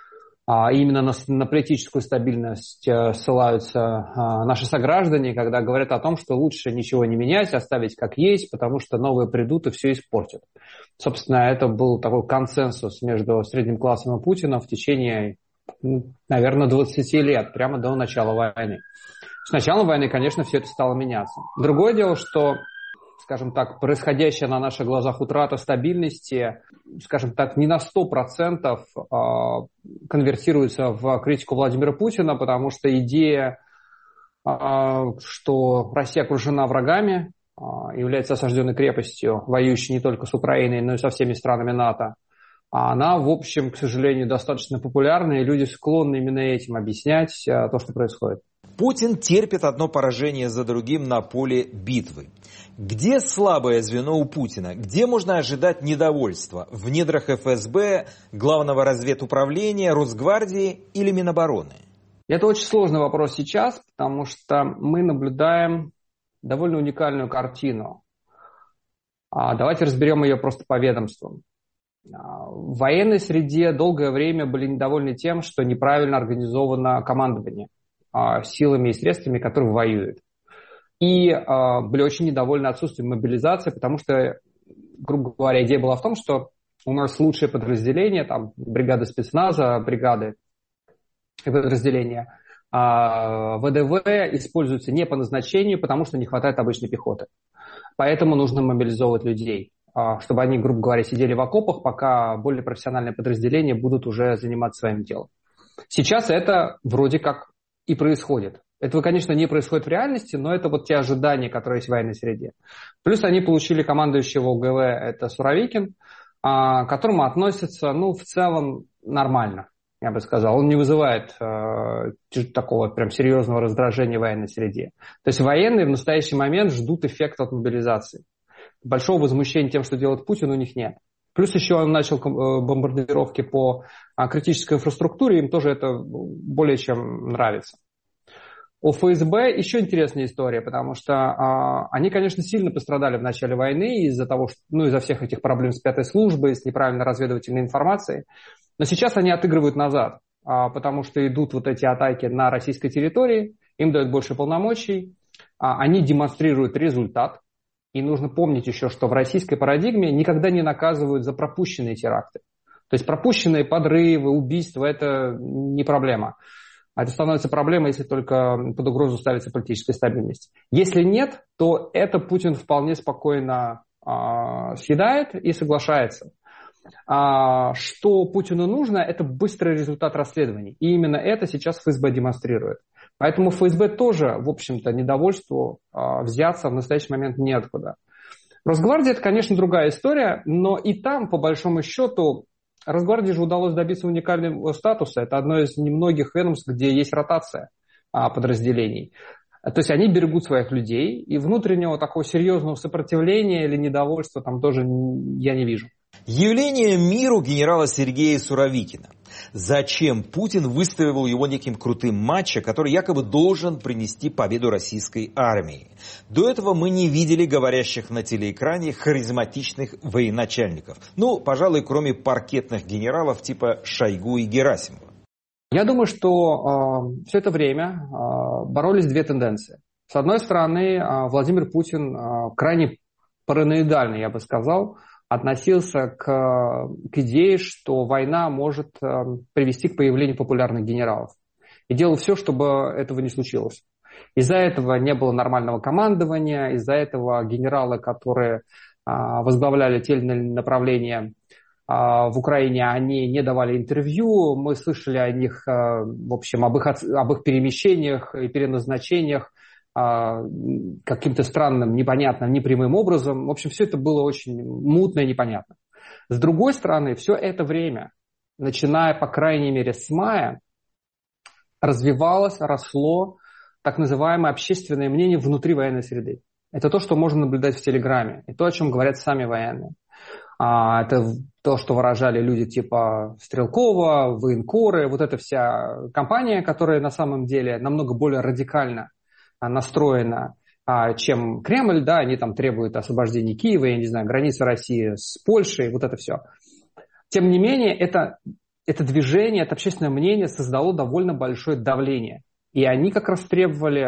Именно на политическую стабильность ссылаются наши сограждане, когда говорят о том, что лучше ничего не менять, оставить как есть, потому что новые придут и все испортят. Собственно, это был такой консенсус между средним классом и Путиным в течение, наверное, 20 лет, прямо до начала войны. С началом войны, конечно, все это стало меняться. Другое дело, что, скажем так, происходящая на наших глазах утрата стабильности, скажем так, не на 100% конвертируется в критику Владимира Путина, потому что идея, что Россия окружена врагами, является осажденной крепостью, воюющей не только с Украиной, но и со всеми странами НАТО, она, в общем, к сожалению, достаточно популярна, и люди склонны именно этим объяснять то, что происходит. Путин терпит одно поражение за другим на поле битвы. Где слабое звено у Путина? Где можно ожидать недовольства? В недрах ФСБ, Главного разведуправления, Росгвардии или Минобороны? Это очень сложный вопрос сейчас, потому что мы наблюдаем довольно уникальную картину. Давайте разберем ее просто по ведомствам. В военной среде долгое время были недовольны тем, что неправильно организовано командование силами и средствами, которые воюют. И были очень недовольны отсутствием мобилизации, потому что, грубо говоря, идея была в том, что у нас лучшие подразделения, там бригады спецназа, бригады и подразделения ВДВ используются не по назначению, потому что не хватает обычной пехоты. Поэтому нужно мобилизовывать людей, чтобы они, грубо говоря, сидели в окопах, пока более профессиональные подразделения будут уже заниматься своим делом. Сейчас это вроде как и происходит. Этого, конечно, не происходит в реальности, но это вот те ожидания, которые есть в военной среде. Плюс они получили командующего УГВ, это Суровикин, к которому относятся, в целом нормально, я бы сказал. Он не вызывает такого прям серьезного раздражения в военной среде. То есть военные в настоящий момент ждут эффекта от мобилизации. Большого возмущения тем, что делает Путин, у них нет. Плюс еще он начал бомбардировки по критической инфраструктуре, им тоже это более чем нравится. У ФСБ еще интересная история, потому что они, конечно, сильно пострадали в начале войны из-за того, что, из-за всех этих проблем с пятой службой, с неправильной разведывательной информацией. Но сейчас они отыгрывают назад, потому что идут вот эти атаки на российской территории, им дают больше полномочий, они демонстрируют результат. И нужно помнить еще, что в российской парадигме никогда не наказывают за пропущенные теракты. То есть пропущенные подрывы, убийства – это не проблема. Это становится проблемой, если только под угрозу ставится политическая стабильность. Если нет, то это Путин вполне спокойно съедает и соглашается. Что Путину нужно – это быстрый результат расследований. И именно это сейчас ФСБ демонстрирует. Поэтому ФСБ тоже, в общем-то, недовольству взяться в настоящий момент неоткуда. Росгвардия – это, конечно, другая история, но и там, по большому счету, Росгвардии же удалось добиться уникального статуса. Это одно из немногих ведомств, где есть ротация подразделений. То есть они берегут своих людей, и внутреннего такого серьезного сопротивления или недовольства там тоже я не вижу. Явление миру генерала Сергея Суровикина. Зачем Путин выставил его неким крутым мачо, который якобы должен принести победу российской армии? До этого мы не видели говорящих на телеэкране харизматичных военачальников. Пожалуй, кроме паркетных генералов типа Шойгу и Герасимова. Я думаю, что все это время боролись две тенденции. С одной стороны, Владимир Путин крайне параноидально, я бы сказал, относился к идее, что война может привести к появлению популярных генералов. И делал все, чтобы этого не случилось. Из-за этого не было нормального командования, из-за этого генералы, которые возглавляли те или иные направления в Украине, они не давали интервью. Мы слышали о них, в общем, об их перемещениях и переназначениях каким-то странным, непонятным, непрямым образом. В общем, все это было очень мутно и непонятно. С другой стороны, все это время, начиная, по крайней мере, с мая, развивалось, росло так называемое общественное мнение внутри военной среды. Это то, что можно наблюдать в Телеграме, и то, о чем говорят сами военные. Это то, что выражали люди типа Стрелкова, военкоры, вот эта вся компания, которая на самом деле намного более радикально настроена, чем Кремль, да, они там требуют освобождения Киева, я не знаю, границы России с Польшей, вот это все. Тем не менее, это это движение, это общественное мнение создало довольно большое давление. И они как раз требовали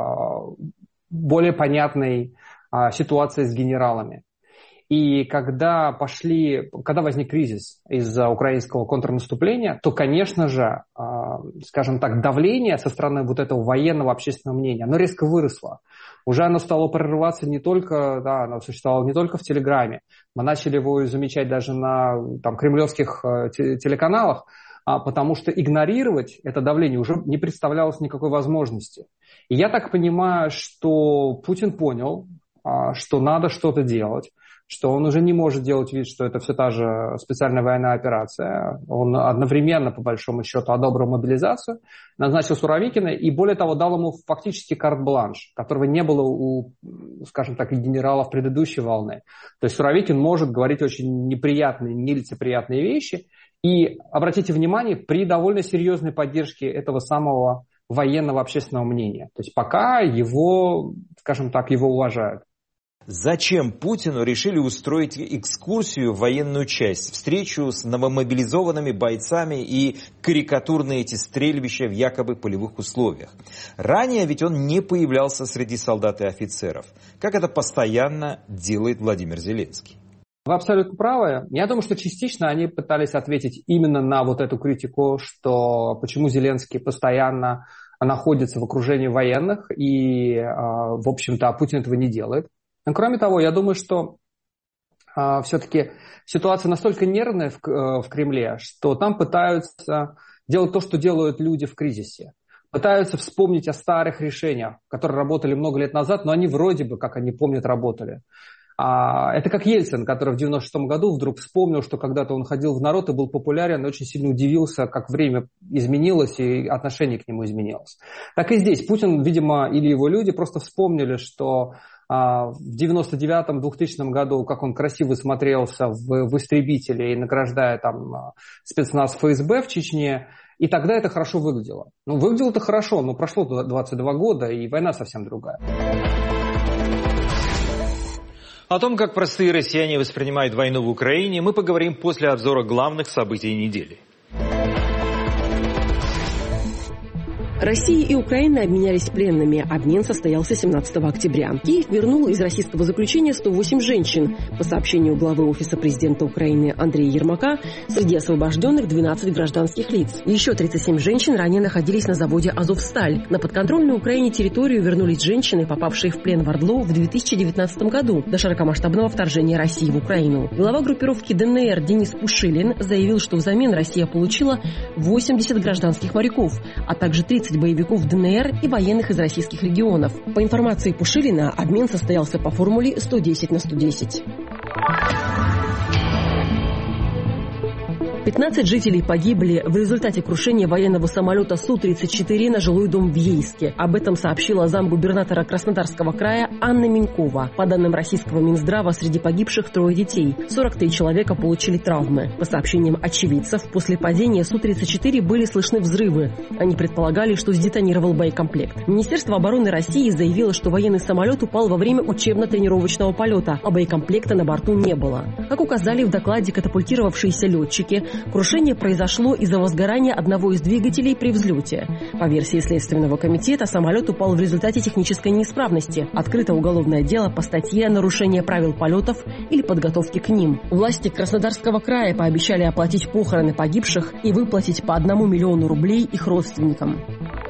более понятной ситуации с генералами. И когда возник кризис из-за украинского контрнаступления, то, конечно же, скажем так, давление со стороны вот этого военного общественного мнения, оно резко выросло. Уже оно стало прорываться оно существовало не только в Телеграме. Мы начали его замечать даже на кремлевских телеканалах, потому что игнорировать это давление уже не представлялось никакой возможности. И я так понимаю, что Путин понял, что надо что-то делать, что он уже не может делать вид, что это все та же специальная военная операция. Он одновременно, по большому счету, одобрил мобилизацию, назначил Суровикина и, более того, дал ему фактически карт-бланш, которого не было у, скажем так, и генералов предыдущей волны. То есть Суровикин может говорить очень неприятные, нелицеприятные вещи. И, обратите внимание, при довольно серьезной поддержке этого самого военного общественного мнения. То есть пока его, скажем так, его уважают. Зачем Путину решили устроить экскурсию в военную часть, встречу с новомобилизованными бойцами и карикатурные эти стрельбища в якобы полевых условиях? Ранее ведь он не появлялся среди солдат и офицеров, как это постоянно делает Владимир Зеленский. Вы абсолютно правы. Я думаю, что частично они пытались ответить именно на вот эту критику, что почему Зеленский постоянно находится в окружении военных, и, в общем-то, Путин этого не делает. Но, кроме того, я думаю, что все-таки ситуация настолько нервная в Кремле, что там пытаются делать то, что делают люди в кризисе. Пытаются вспомнить о старых решениях, которые работали много лет назад, но они вроде бы, как они помнят, работали. Это как Ельцин, который в 96-м году вдруг вспомнил, что когда-то он ходил в народ и был популярен, и очень сильно удивился, как время изменилось и отношение к нему изменилось. Так и здесь. Путин, видимо, или его люди просто вспомнили, что в 99-м, 2000 году, как он красиво смотрелся в истребителе и награждая там спецназ ФСБ в Чечне, и тогда это хорошо выглядело. Выглядело это хорошо, но прошло 22 года, и война совсем другая. О том, как простые россияне воспринимают войну в Украине, мы поговорим после обзора главных событий недели. Россия и Украина обменялись пленными. Обмен состоялся 17 октября. Киев вернул из российского заключения 108 женщин. По сообщению главы Офиса президента Украины Андрея Ермака, среди освобожденных 12 гражданских лиц. Еще 37 женщин ранее находились на заводе «Азовсталь». На подконтрольную Украине территорию вернулись женщины, попавшие в плен в Ордло в 2019 году, до широкомасштабного вторжения России в Украину. Глава группировки ДНР Денис Пушилин заявил, что взамен Россия получила 80 гражданских моряков, а также 30 боевиков ДНР и военных из российских регионов. По информации Пушилина, обмен состоялся по формуле 110/110. 15 жителей погибли в результате крушения военного самолета Су-34 на жилой дом в Ейске. Об этом сообщила замгубернатора Краснодарского края Анна Минькова. По данным российского Минздрава, среди погибших 3 детей. 43 человека получили травмы. По сообщениям очевидцев, после падения Су-34 были слышны взрывы. Они предполагали, что сдетонировал боекомплект. Министерство обороны России заявило, что военный самолет упал во время учебно-тренировочного полета, а боекомплекта на борту не было. Как указали в докладе катапультировавшиеся летчики, крушение произошло из-за возгорания одного из двигателей при взлете. По версии Следственного комитета, самолет упал в результате технической неисправности. Открыто уголовное дело по статье «Нарушение правил полетов или подготовки к ним». Власти Краснодарского края пообещали оплатить похороны погибших и выплатить по 1 миллиону рублей их родственникам.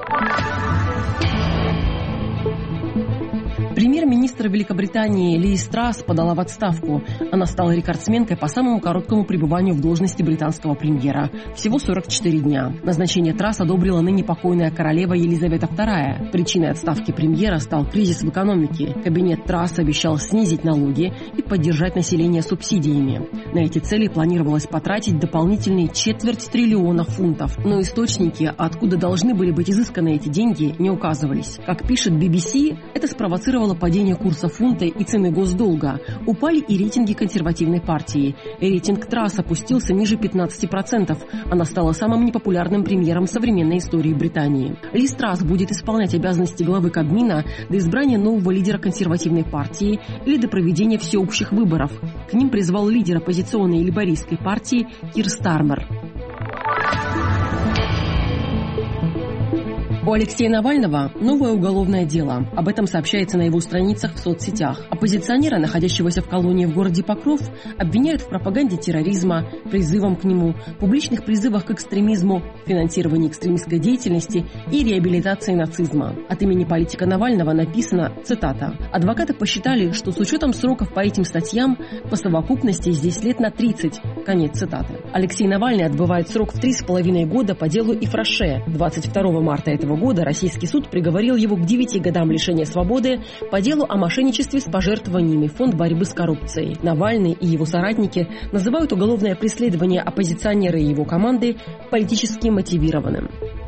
Премьер-министр Великобритании Лиз Трасс подала в отставку. Она стала рекордсменкой по самому короткому пребыванию в должности британского премьера. Всего 44 дня. Назначение Трасс одобрила ныне покойная королева Елизавета II. Причиной отставки премьера стал кризис в экономике. Кабинет Трасс обещал снизить налоги и поддержать население субсидиями. На эти цели планировалось потратить дополнительные 250 миллиона фунтов. Но источники, откуда должны были быть изысканы эти деньги, не указывались. Как пишет BBC, это спровоцировало падение курса фунта и цены госдолга. Упали и рейтинги консервативной партии. Рейтинг Трасс опустился ниже 15%. Она стала самым непопулярным премьером современной истории Британии. Лиз Трасс будет исполнять обязанности главы Кабмина до избрания нового лидера консервативной партии или до проведения всеобщих выборов. К ним призвал лидер оппозиционной лейбористской партии Кир Стармер. У Алексея Навального новое уголовное дело. Об этом сообщается на его страницах в соцсетях. Оппозиционера, находящегося в колонии в городе Покров, обвиняют в пропаганде терроризма, призывом к нему, публичных призывах к экстремизму, финансировании экстремистской деятельности и реабилитации нацизма. От имени политика Навального написано, цитата, «Адвокаты посчитали, что с учетом сроков по этим статьям по совокупности здесь лет на 30». Конец цитаты. Алексей Навальный отбывает срок в 3,5 года по делу Ифраше. 22 марта этого года российский суд приговорил его к 9 годам лишения свободы по делу о мошенничестве с пожертвованиями в Фонд борьбы с коррупцией. Навальный и его соратники называют уголовное преследование оппозиционера и его команды политически мотивированным.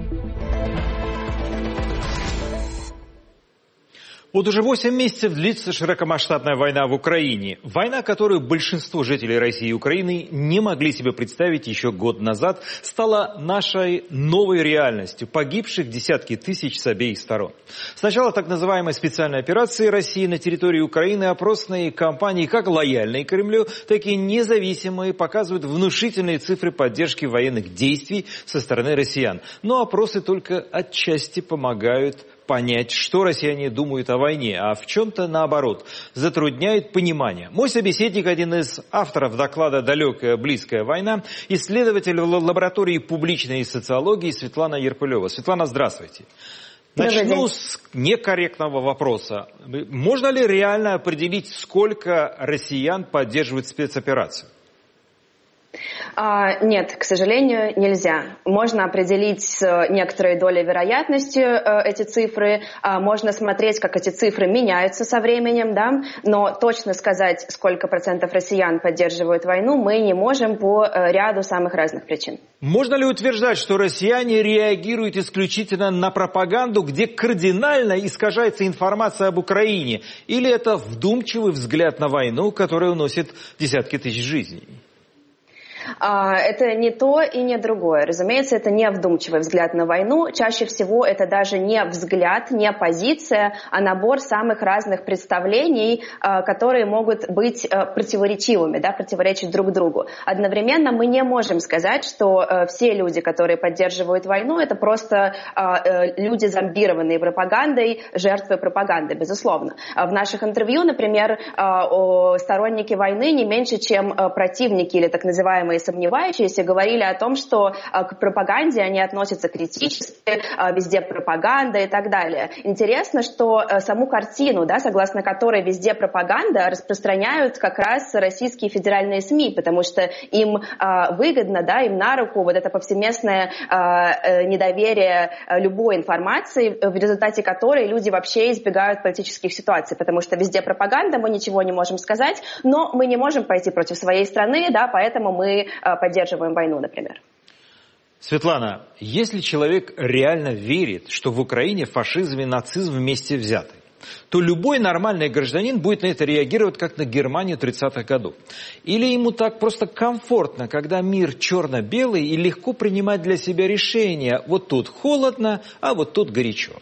Вот уже 8 месяцев длится широкомасштабная война в Украине. Война, которую большинство жителей России и Украины не могли себе представить еще год назад, стала нашей новой реальностью. Погибших десятки тысяч с обеих сторон. С начала так называемой специальной операции России на территории Украины опросные кампании, как лояльные Кремлю, так и независимые, показывают внушительные цифры поддержки военных действий со стороны россиян. Но опросы только отчасти помогают понять, что россияне думают о войне, а в чем-то наоборот, затрудняет понимание. Мой собеседник, один из авторов доклада «Далекая, близкая война», исследователь лаборатории публичной социологии Светлана Ерпылева. Светлана, здравствуйте. Начну с некорректного вопроса. Можно ли реально определить, сколько россиян поддерживают спецоперацию? Нет, к сожалению, нельзя. Можно определить с некоторой долей вероятности эти цифры, можно смотреть, как эти цифры меняются со временем, да? Но точно сказать, сколько процентов россиян поддерживают войну, мы не можем по ряду самых разных причин. Можно ли утверждать, что россияне реагируют исключительно на пропаганду, где кардинально искажается информация об Украине? Или это вдумчивый взгляд на войну, которая уносит десятки тысяч жизней? Это не то и не другое. Разумеется, это не вдумчивый взгляд на войну. Чаще всего это даже не взгляд, не позиция, а набор самых разных представлений, которые могут быть противоречивыми, да, противоречить друг другу. Одновременно мы не можем сказать, что все люди, которые поддерживают войну, это просто люди, зомбированные пропагандой, жертвы пропаганды, безусловно. В наших интервью, например, сторонники войны не меньше, чем противники или так называемые сомневающиеся говорили о том, что к пропаганде они относятся критически, везде пропаганда и так далее. Интересно, что саму картину, да, согласно которой везде пропаганда, распространяют как раз российские федеральные СМИ, потому что им выгодно, да, им на руку вот это повсеместное недоверие любой информации, в результате которой люди вообще избегают политических ситуаций, потому что везде пропаганда, мы ничего не можем сказать, но мы не можем пойти против своей страны, да, поэтому мы поддерживаем войну, например. Светлана, если человек реально верит, что в Украине фашизм и нацизм вместе взяты, то любой нормальный гражданин будет на это реагировать, как на Германию 30-х годов. Или ему так просто комфортно, когда мир черно-белый и легко принимать для себя решения. Вот тут холодно, а вот тут горячо.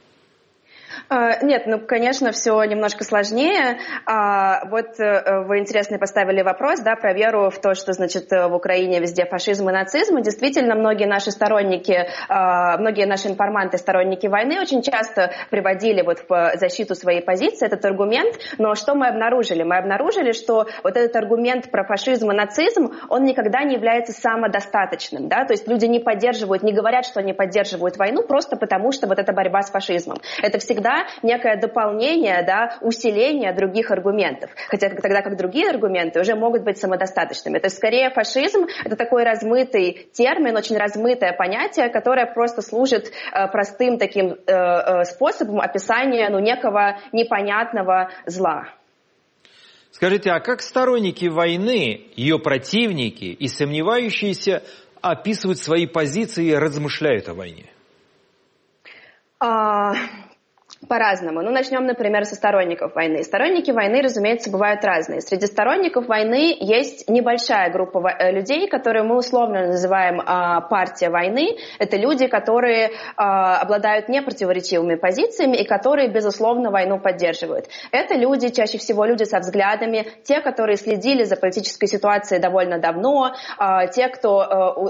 Нет, ну, конечно, все немножко сложнее. Вот вы интересно поставили вопрос, да, про веру в то, что, значит, в Украине везде фашизм и нацизм. И действительно, многие наши сторонники, многие наши информанты, сторонники войны очень часто приводили вот в защиту своей позиции этот аргумент. Но что мы обнаружили? Мы обнаружили, что вот этот аргумент про фашизм и нацизм, он никогда не является самодостаточным, да, то есть люди не поддерживают, не говорят, что они поддерживают войну просто потому, что вот это борьба с фашизмом. Это всегда некое дополнение, да, усиление других аргументов. Хотя тогда как другие аргументы уже могут быть самодостаточными. То есть скорее фашизм — это такой размытый термин, очень размытое понятие, которое просто служит простым таким способом описания, ну, некого непонятного зла. Скажите, а как сторонники войны, ее противники и сомневающиеся описывают свои позиции и размышляют о войне? По-разному. Ну, начнем, например, со сторонников войны. Сторонники войны, разумеется, бывают разные. Среди сторонников войны есть небольшая группа людей, которые мы условно называем партия войны. Это люди, которые обладают непротиворечивыми позициями и которые, безусловно, войну поддерживают. Это люди, чаще всего люди со взглядами, те, которые следили за политической ситуацией довольно давно, те, кто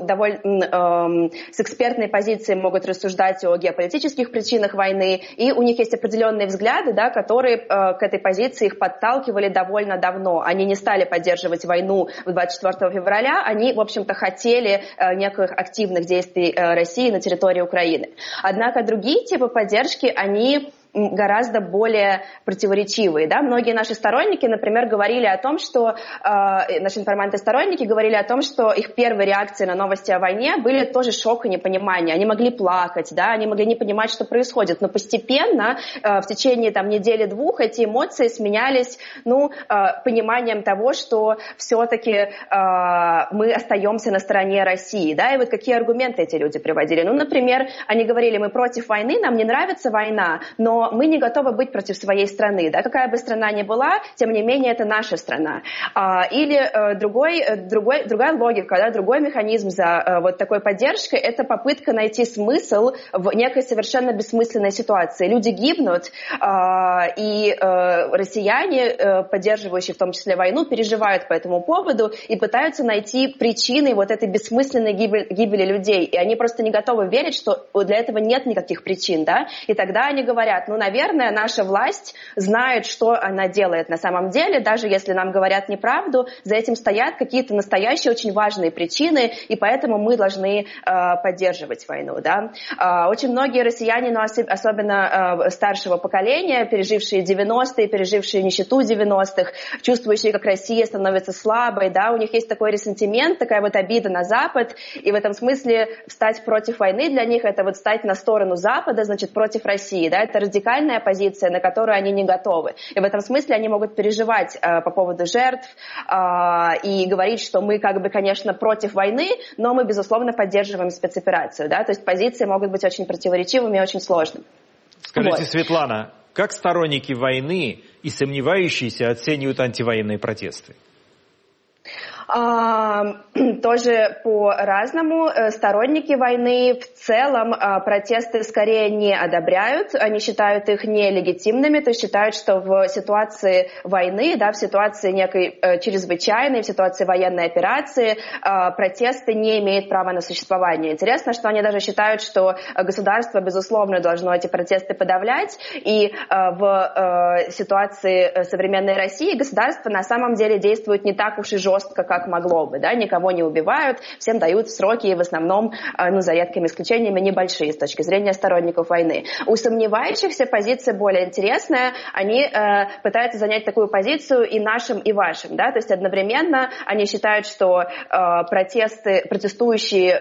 с экспертной позиции могут рассуждать о геополитических причинах войны, и у них есть определенные взгляды, да, которые к этой позиции их подталкивали довольно давно. Они не стали поддерживать войну 24 февраля, они, в общем-то, хотели неких активных действий России на территории Украины. Однако другие типы поддержки, они гораздо более противоречивые. Да? Многие наши сторонники, например, говорили о том, что наши информанты-сторонники говорили о том, что их первые реакции на новости о войне были тоже шок и непонимание. Они могли плакать, да? Они могли не понимать, что происходит. Но постепенно, в течение недели-двух, эти эмоции сменялись пониманием того, что все-таки мы остаемся на стороне России. Да? И вот какие аргументы эти люди приводили. Например, они говорили, мы против войны, нам не нравится война, но мы не готовы быть против своей страны. Да? Какая бы страна ни была, тем не менее, это наша страна. Или другая логика, да? Другой механизм за вот такой поддержкой – это попытка найти смысл в некой совершенно бессмысленной ситуации. Люди гибнут, и россияне, поддерживающие в том числе войну, переживают по этому поводу и пытаются найти причины вот этой бессмысленной гибели людей. И они просто не готовы верить, что для этого нет никаких причин. Да? И тогда они говорят, наверное, наша власть знает, что она делает на самом деле, даже если нам говорят неправду, за этим стоят какие-то настоящие очень важные причины, и поэтому мы должны поддерживать войну. Да? Очень многие россияне, но особенно старшего поколения, пережившие 90-е, пережившие нищету 90-х, чувствующие, как Россия становится слабой, да? У них есть такой ресентимент, такая вот обида на Запад, и в этом смысле встать против войны для них это вот стать на сторону Запада, значит, против России. Да? Это радикальная позиция, на которую они не готовы. И в этом смысле они могут переживать по поводу жертв и говорить, что мы, конечно, против войны, но мы, безусловно, поддерживаем спецоперацию. Да? То есть позиции могут быть очень противоречивыми и очень сложными. Скажите, Светлана, как сторонники войны и сомневающиеся оценивают антивоенные протесты? Тоже по-разному. Сторонники войны в целом протесты скорее не одобряют, они считают их нелегитимными, то есть считают, что в ситуации войны, да, в ситуации некой чрезвычайной, в ситуации военной операции протесты не имеют права на существование. Интересно, что они даже считают, что государство, безусловно, должно эти протесты подавлять, и в ситуации современной России государство на самом деле действует не так уж и жестко, как могло бы, да, никого не убивают, всем дают сроки, и в основном, за редкими исключениями, небольшие с точки зрения сторонников войны. У сомневающихся позиция более интересная, они пытаются занять такую позицию и нашим, и вашим, да, то есть одновременно они считают, что протестующие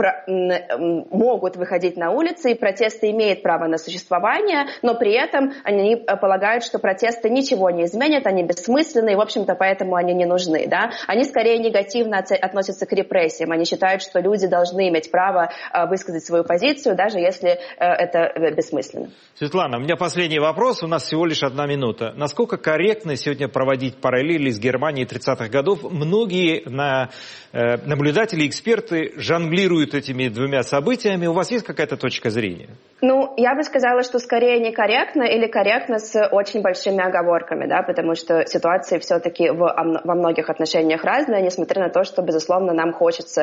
могут выходить на улицы, и протесты имеют право на существование, но при этом они полагают, что протесты ничего не изменят, они бессмысленны, и, в общем-то, поэтому они не нужны, да. Они скорее негативно относятся к репрессиям. Они считают, что люди должны иметь право высказать свою позицию, даже если это бессмысленно. Светлана, у меня последний вопрос. У нас всего лишь 1 минута. Насколько корректно сегодня проводить параллели с Германией 30-х годов? Многие наблюдатели, эксперты жонглируют этими двумя событиями. У вас есть какая-то точка зрения? Я бы сказала, что скорее некорректно или корректно с очень большими оговорками, да, потому что ситуации все-таки во многих отношениях разные, несмотря на то, что, безусловно, нам хочется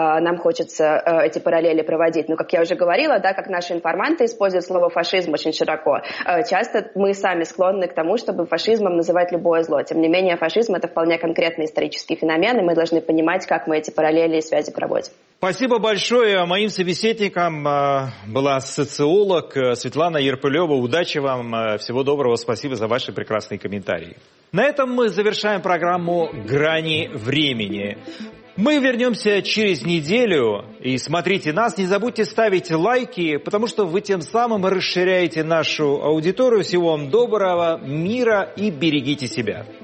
эти параллели проводить. Но, как я уже говорила, да, как наши информанты используют слово «фашизм» очень широко. Часто мы сами склонны к тому, чтобы фашизмом называть любое зло. Тем не менее, фашизм – это вполне конкретный исторический феномен, и мы должны понимать, как мы эти параллели и связи проводим. Спасибо большое. Моим собеседником была социолог Светлана Ярпылева. Удачи вам, всего доброго, спасибо за ваши прекрасные комментарии. На этом мы завершаем программу «Грани времени». Мы вернемся через неделю, и смотрите нас, не забудьте ставить лайки, потому что вы тем самым расширяете нашу аудиторию. Всего вам доброго, мира и берегите себя.